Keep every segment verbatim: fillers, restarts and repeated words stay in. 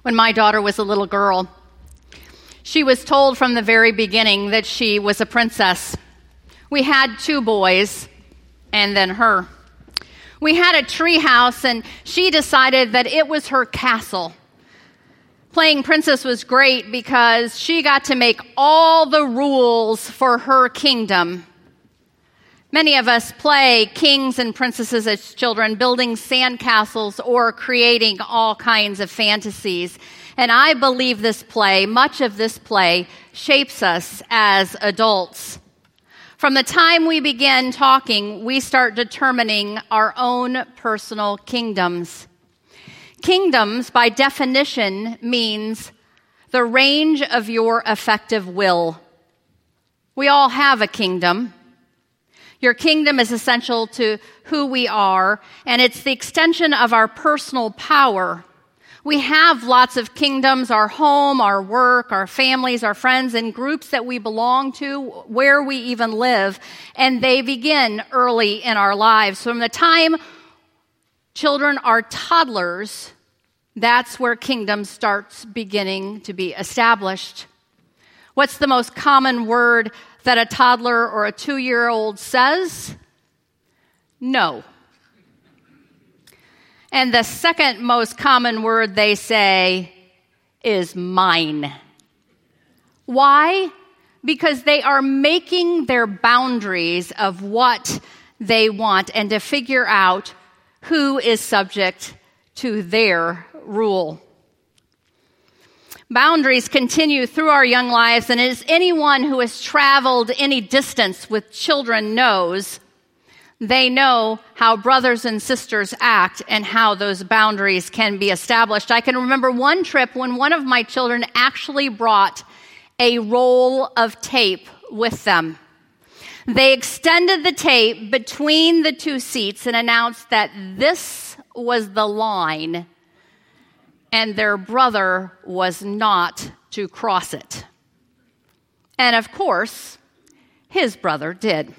When my daughter was a little girl, she was told from the very beginning that she was a princess. We had two boys, and then her. We had a tree house, and she decided that it was her castle. Playing princess was great because she got to make all the rules for her kingdom. Many of us play kings and princesses as children, building sandcastles or creating all kinds of fantasies. And I believe this play, much of this play, shapes us as adults. From the time we begin talking, we start determining our own personal kingdoms. Kingdoms, by definition, means the range of your effective will. We all have a kingdom. Your kingdom is essential to who we are, and it's the extension of our personal power. We have lots of kingdoms, our home, our work, our families, our friends, and groups that we belong to, where we even live, and they begin early in our lives. From the time children are toddlers, that's where kingdom starts beginning to be established. What's the most common word that a toddler or a two-year-old says? No. And the second most common word they say is mine. Why? Because they are making their boundaries of what they want and to figure out who is subject to their rule. Boundaries continue through our young lives, and as anyone who has traveled any distance with children knows, they know how brothers and sisters act and how those boundaries can be established. I can remember one trip when one of my children actually brought a roll of tape with them. They extended the tape between the two seats and announced that this was the line, and their brother was not to cross it. And of course, his brother did.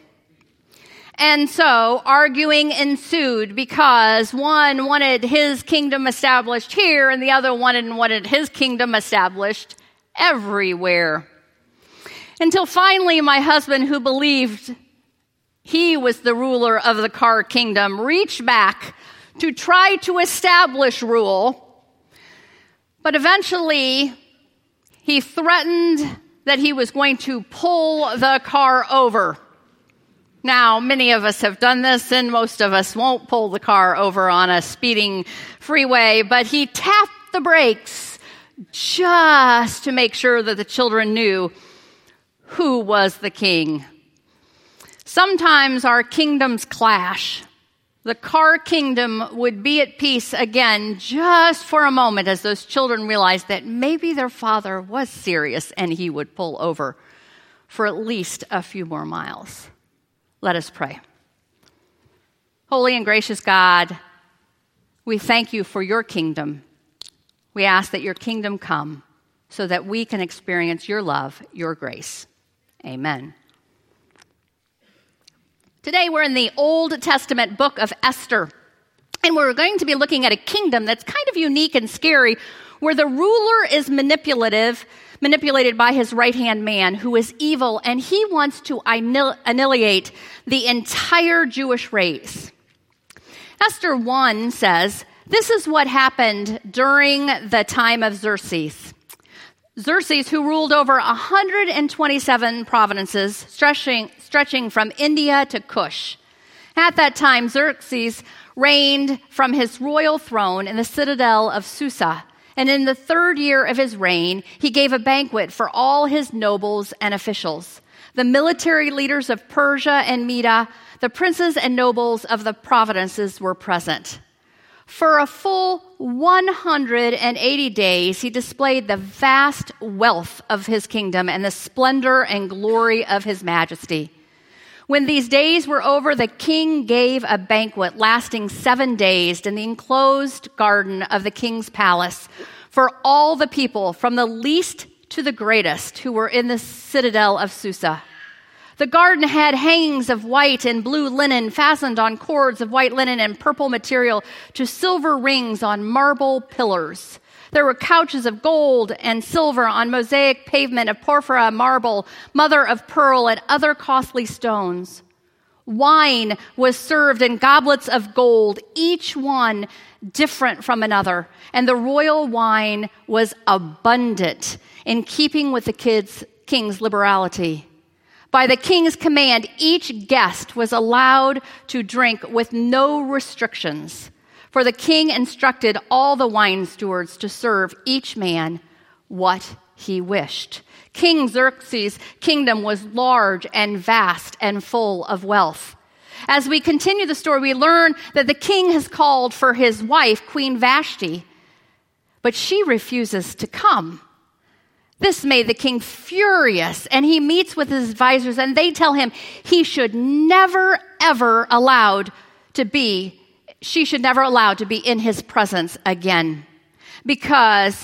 And so arguing ensued because one wanted his kingdom established here and the other wanted, wanted his kingdom established everywhere. Until finally my husband, who believed he was the ruler of the car kingdom, reached back to try to establish rule. But eventually, he threatened that he was going to pull the car over. Now, many of us have done this, and most of us won't pull the car over on a speeding freeway, but he tapped the brakes just to make sure that the children knew who was the king. Sometimes our kingdoms clash. The car kingdom would be at peace again just for a moment as those children realized that maybe their father was serious and he would pull over for at least a few more miles. Let us pray. Holy and gracious God, we thank you for your kingdom. We ask that your kingdom come so that we can experience your love, your grace. Amen. Today we're in the Old Testament book of Esther, and we're going to be looking at a kingdom that's kind of unique and scary, where the ruler is manipulative, manipulated by his right-hand man, who is evil, and he wants to annihilate the entire Jewish race. Esther one says, this is what happened during the time of Xerxes. Xerxes, who ruled over one hundred twenty-seven provinces, stretching, stretching from India to Kush. At that time, Xerxes reigned from his royal throne in the citadel of Susa. And in the third year of his reign, he gave a banquet for all his nobles and officials, the military leaders of Persia and Media, the princes and nobles of the provinces were present. For a full one hundred eighty days, he displayed the vast wealth of his kingdom and the splendor and glory of his majesty. When these days were over, the king gave a banquet lasting seven days in the enclosed garden of the king's palace for all the people, from the least to the greatest, who were in the citadel of Susa. The garden had hangings of white and blue linen fastened on cords of white linen and purple material to silver rings on marble pillars. There were couches of gold and silver on mosaic pavement of porphyra, marble, mother of pearl, and other costly stones. Wine was served in goblets of gold, each one different from another, and the royal wine was abundant, in keeping with the kids, king's liberality. By the king's command, each guest was allowed to drink with no restrictions, for the king instructed all the wine stewards to serve each man what he wished. King Xerxes' kingdom was large and vast and full of wealth. As we continue the story, we learn that the king has called for his wife, Queen Vashti, but she refuses to come. This made the king furious, and he meets with his advisors, and they tell him he should never, ever allowed to be, she should never allowed to be in his presence again, because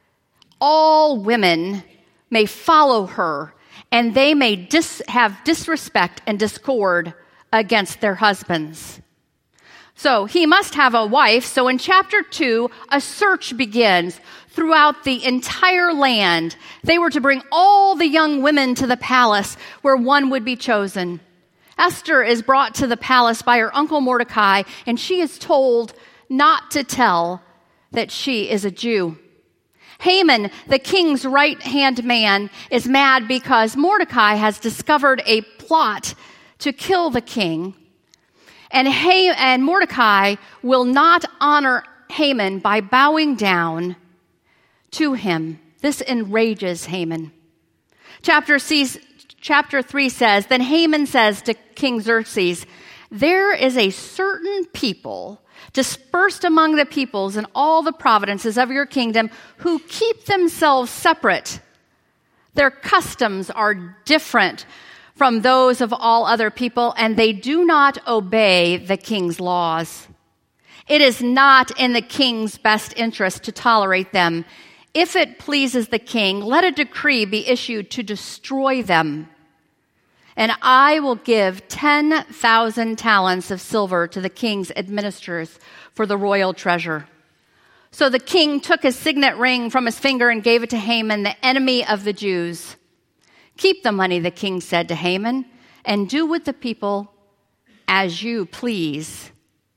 all women may follow her, and they may dis- have disrespect and discord against their husbands. So he must have a wife. So in chapter two, a search begins throughout the entire land. They were to bring all the young women to the palace where one would be chosen. Esther is brought to the palace by her uncle Mordecai, and she is told not to tell that she is a Jew. Haman, the king's right-hand man, is mad because Mordecai has discovered a plot to kill the king. And, ha- and Mordecai will not honor Haman by bowing down to him. This enrages Haman. Chapter, C- chapter three says, Then Haman says to King Xerxes, There is a certain people dispersed among the peoples in all the provinces of your kingdom who keep themselves separate. Their customs are different from those of all other people, and they do not obey the king's laws. It is not in the king's best interest to tolerate them. If it pleases the king, let a decree be issued to destroy them. And I will give ten thousand talents of silver to the king's administrators for the royal treasure. So the king took his signet ring from his finger and gave it to Haman, the enemy of the Jews. Keep the money, the king said to Haman, and do with the people as you please.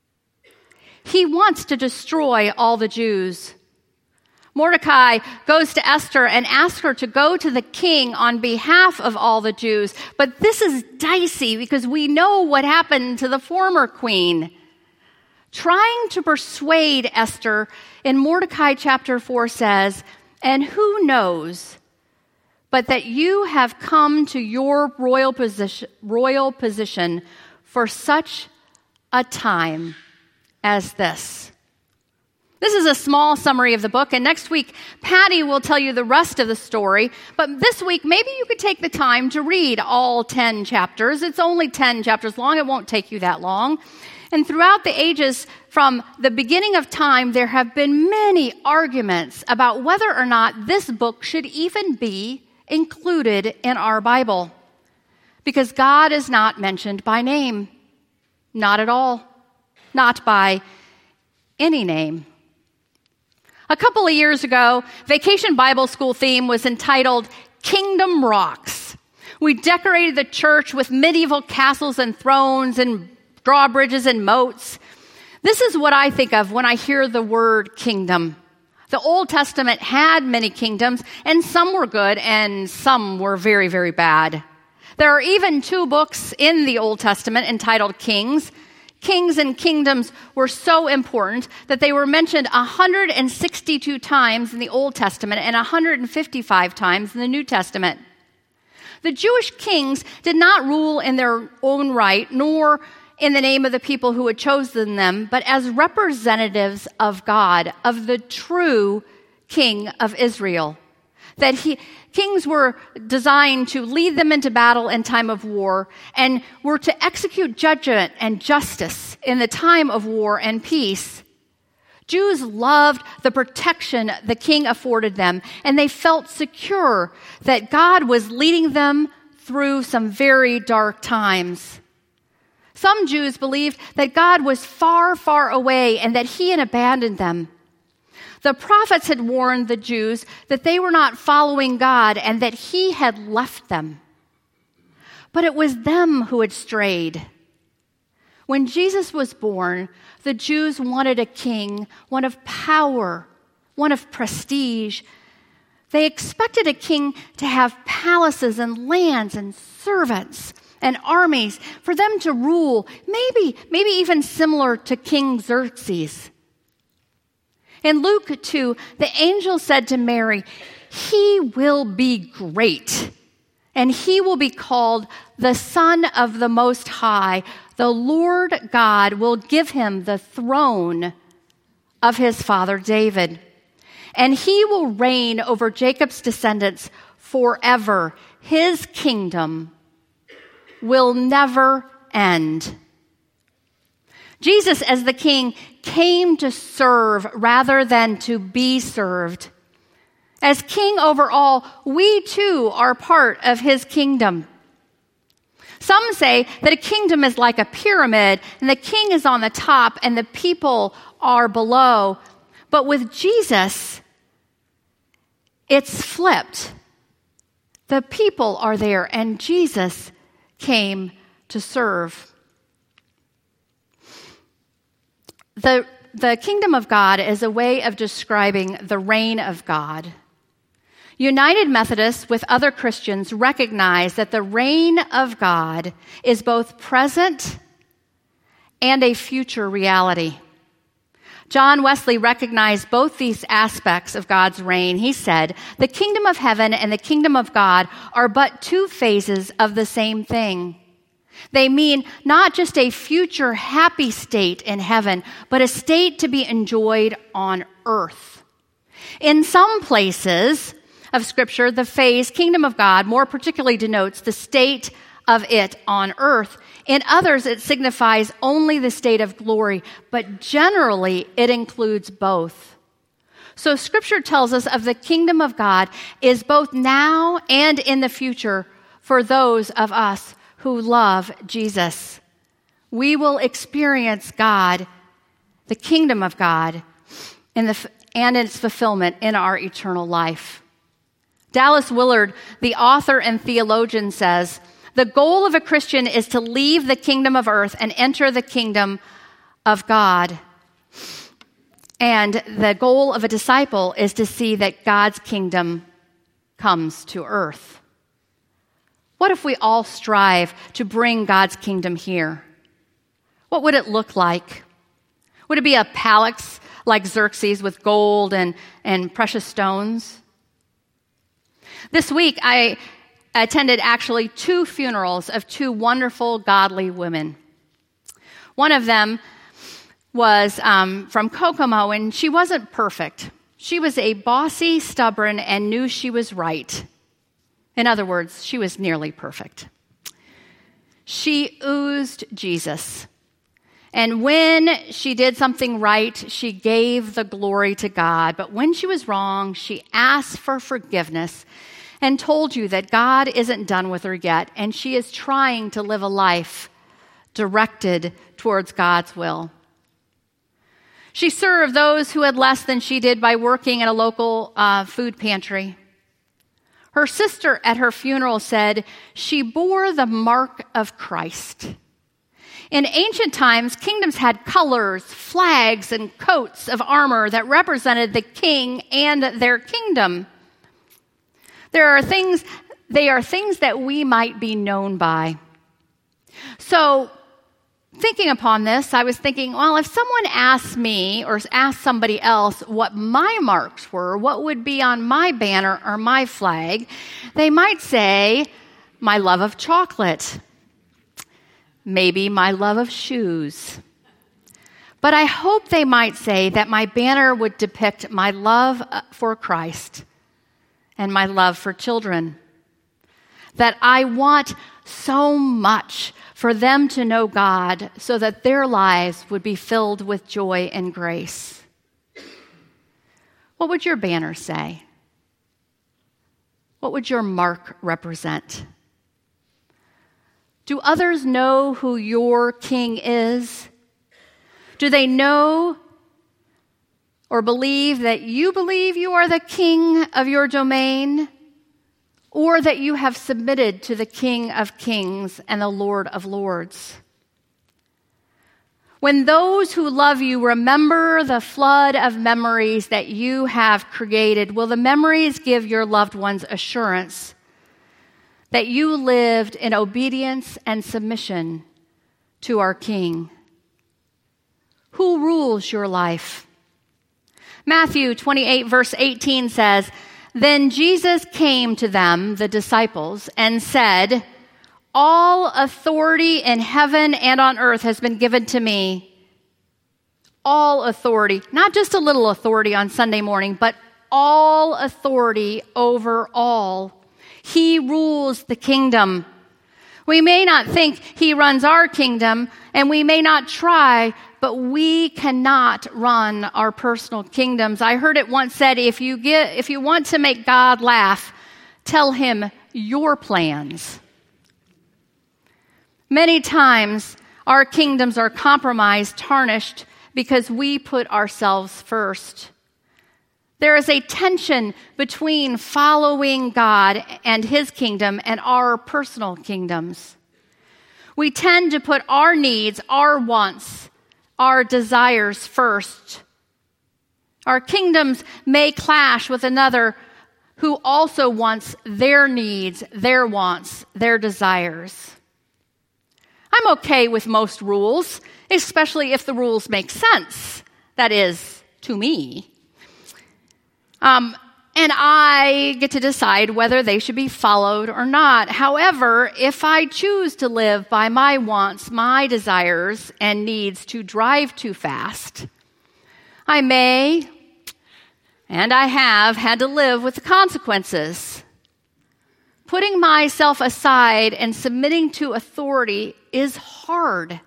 He wants to destroy all the Jews. Mordecai goes to Esther and asks her to go to the king on behalf of all the Jews. But this is dicey because we know what happened to the former queen. Trying to persuade Esther in Mordecai chapter four says, And who knows but that you have come to your royal position, royal position for such a time as this. This is a small summary of the book, and next week, Patty will tell you the rest of the story. But this week, maybe you could take the time to read all ten chapters. It's only ten chapters long. It won't take you that long. And throughout the ages, from the beginning of time, there have been many arguments about whether or not this book should even be included in our Bible. Because God is not mentioned by name. Not at all. Not by any name. A couple of years ago, Vacation Bible School theme was entitled Kingdom Rocks. We decorated the church with medieval castles and thrones and drawbridges and moats. This is what I think of when I hear the word kingdom. The Old Testament had many kingdoms, and some were good and some were very, very bad. There are even two books in the Old Testament entitled Kings. Kings and kingdoms were so important that they were mentioned one hundred sixty-two times in the Old Testament and one hundred fifty-five times in the New Testament. The Jewish kings did not rule in their own right, nor in the name of the people who had chosen them, but as representatives of God, of the true King of Israel. That he, kings were designed to lead them into battle in time of war and were to execute judgment and justice in the time of war and peace. Jews loved the protection the king afforded them, and they felt secure that God was leading them through some very dark times. Some Jews believed that God was far, far away and that he had abandoned them. The prophets had warned the Jews that they were not following God and that he had left them. But it was them who had strayed. When Jesus was born, the Jews wanted a king, one of power, one of prestige. They expected a king to have palaces and lands and servants and armies for them to rule, maybe, maybe even similar to King Xerxes. In Luke two, the angel said to Mary, "He will be great, and he will be called the Son of the Most High. The Lord God will give him the throne of his father David, and he will reign over Jacob's descendants forever. His kingdom will never end." Jesus, as the king, came to serve rather than to be served. As king over all, we too are part of his kingdom. Some say that a kingdom is like a pyramid, and the king is on the top and the people are below. But with Jesus, it's flipped. The people are there, and Jesus came to serve. The, the kingdom of God is a way of describing the reign of God. United Methodists with other Christians recognize that the reign of God is both present and a future reality. John Wesley recognized both these aspects of God's reign. He said, "The kingdom of heaven and the kingdom of God are but two phases of the same thing. They mean not just a future happy state in heaven, but a state to be enjoyed on earth." In some places of Scripture, the phrase kingdom of God more particularly denotes the state of it on earth. In others, it signifies only the state of glory, but generally it includes both. So Scripture tells us of the kingdom of God is both now and in the future for those of us who love Jesus. We will experience God, the kingdom of God, in the, and its fulfillment in our eternal life. Dallas Willard, the author and theologian, says, "The goal of a Christian is to leave the kingdom of earth and enter the kingdom of God. And the goal of a disciple is to see that God's kingdom comes to earth." What if we all strive to bring God's kingdom here? What would it look like? Would it be a palace like Xerxes with gold and, and precious stones? This week, I attended actually two funerals of two wonderful, godly women. One of them was um, from Kokomo, and she wasn't perfect. She was a bossy, stubborn, and knew she was right. In other words, she was nearly perfect. She oozed Jesus. And when she did something right, she gave the glory to God. But when she was wrong, she asked for forgiveness and told you that God isn't done with her yet, and she is trying to live a life directed towards God's will. She served those who had less than she did by working in a local uh, food pantry. Her sister at her funeral said she bore the mark of Christ. In ancient times, kingdoms had colors, flags, and coats of armor that represented the king and their kingdom. There are things, they are things that we might be known by. So, thinking upon this, I was thinking, well, if someone asked me or asked somebody else what my marks were, what would be on my banner or my flag, they might say, my love of chocolate, maybe my love of shoes. But I hope they might say that my banner would depict my love for Christ and my love for children. That I want so much for them to know God so that their lives would be filled with joy and grace. What would your banner say? What would your mark represent? Do others know who your king is? Do they know or believe that you believe you are the king of your domain, or that you have submitted to the King of Kings and the Lord of Lords. When those who love you remember the flood of memories that you have created, will the memories give your loved ones assurance that you lived in obedience and submission to our King? Who rules your life? Matthew twenty-eight, verse eighteen says, "Then Jesus came to them, the disciples, and said, 'All authority in heaven and on earth has been given to me.'" All authority, not just a little authority on Sunday morning, but all authority over all. He rules the kingdom. We may not think he runs our kingdom, and we may not try, but we cannot run our personal kingdoms. I heard it once said, if you get, if you want to make God laugh, tell him your plans. Many times, our kingdoms are compromised, tarnished, because we put ourselves first. There is a tension between following God and his kingdom and our personal kingdoms. We tend to put our needs, our wants, our desires first. Our kingdoms may clash with another who also wants their needs, their wants, their desires. I'm okay with most rules, especially if the rules make sense. That is, to me. Um, and I get to decide whether they should be followed or not. However, if I choose to live by my wants, my desires, and needs to drive too fast, I may, and I have, had to live with the consequences. Putting myself aside and submitting to authority is hard.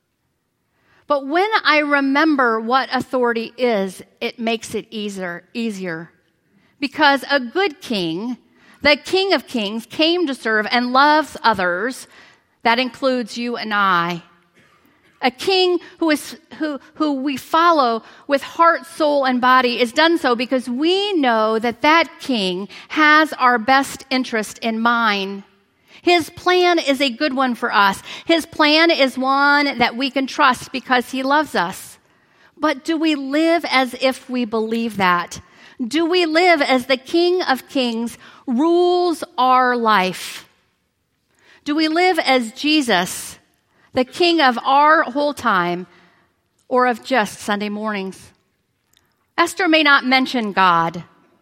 But when I remember what authority is, it makes it easier, easier. Because a good king, the King of Kings, came to serve and loves others. That includes you and I. A king who is who who we follow with heart, soul, and body is done so because we know that that king has our best interest in mind. His plan is a good one for us. His plan is one that we can trust because he loves us. But do we live as if we believe that? Do we live as the King of Kings rules our life? Do we live as Jesus, the King of our whole time, or of just Sunday mornings? Esther may not mention God,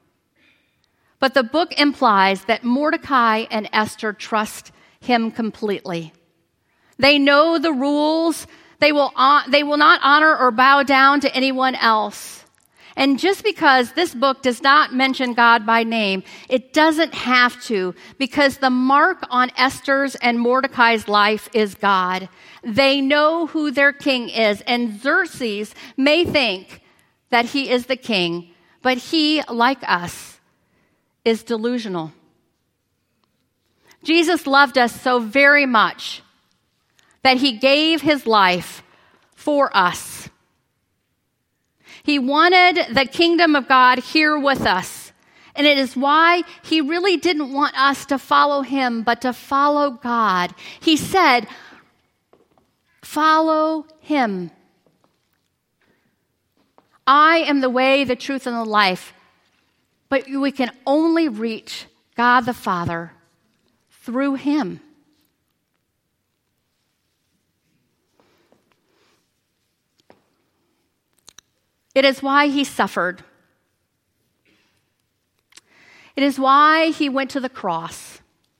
but the book implies that Mordecai and Esther trust him completely. They know the rules. They will, they will not honor or bow down to anyone else. And just because this book does not mention God by name, it doesn't have to, because the mark on Esther's and Mordecai's life is God. They know who their king is, and Xerxes may think that he is the king, but he, like us, is delusional. Jesus loved us so very much that he gave his life for us. He wanted the kingdom of God here with us. And it is why he really didn't want us to follow him, but to follow God. He said, follow him. I am the way, the truth, and the life. But we can only reach God the Father through him. It is why he suffered. It is why he went to the cross.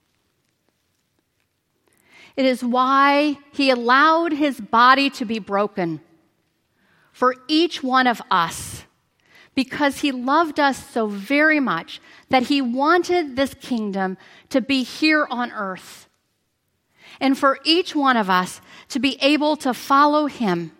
It is why he allowed his body to be broken for each one of us, because he loved us so very much that he wanted this kingdom to be here on earth, and for each one of us to be able to follow him.